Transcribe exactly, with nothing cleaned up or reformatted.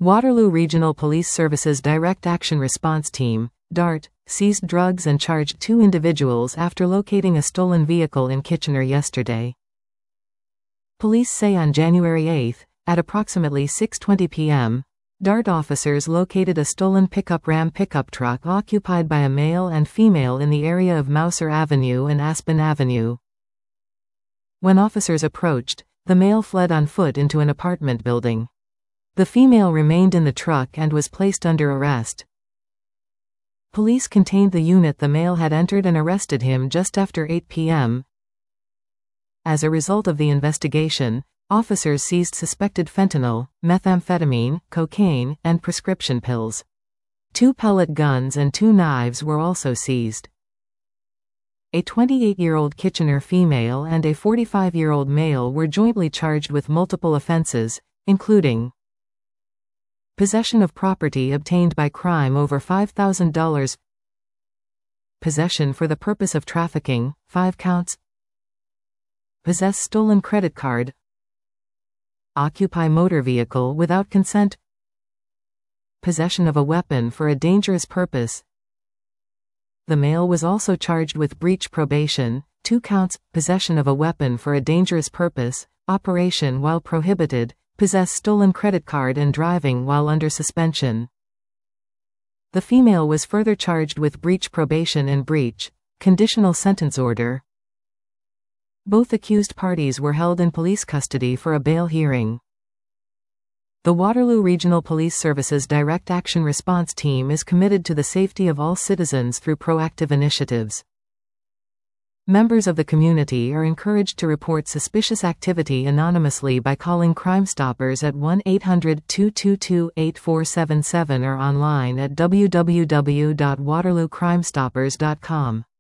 Waterloo Regional Police Services Direct Action Response Team, DART, seized drugs and charged two individuals after locating a stolen vehicle in Kitchener yesterday. Police say on January eighth, at approximately six twenty p m, DART officers located a stolen pickup Ram pickup truck occupied by a male and female in the area of Mouser Avenue and Aspen Avenue. When officers approached, the male fled on foot into an apartment building. The female remained in the truck and was placed under arrest. Police contained the unit the male had entered and arrested him just after eight p m As a result of the investigation, officers seized suspected fentanyl, methamphetamine, cocaine, and prescription pills. Two pellet guns and two knives were also seized. A twenty-eight-year-old Kitchener female and a forty-five-year-old male were jointly charged with multiple offenses, including possession of property obtained by crime over five thousand dollars, possession for the purpose of trafficking, five counts, possess stolen credit card, occupy motor vehicle without consent, possession of a weapon for a dangerous purpose. The male was also charged with breach probation, two counts, possession of a weapon for a dangerous purpose, operation while prohibited, possess stolen credit card and driving while under suspension. The female was further charged with breach probation and breach, conditional sentence order. Both accused parties were held in police custody for a bail hearing. The Waterloo Regional Police Services Direct Action Response Team is committed to the safety of all citizens through proactive initiatives. Members of the community are encouraged to report suspicious activity anonymously by calling Crime Stoppers at one eight hundred, two two two, eight four seven seven or online at w w w dot waterloo crime stoppers dot com.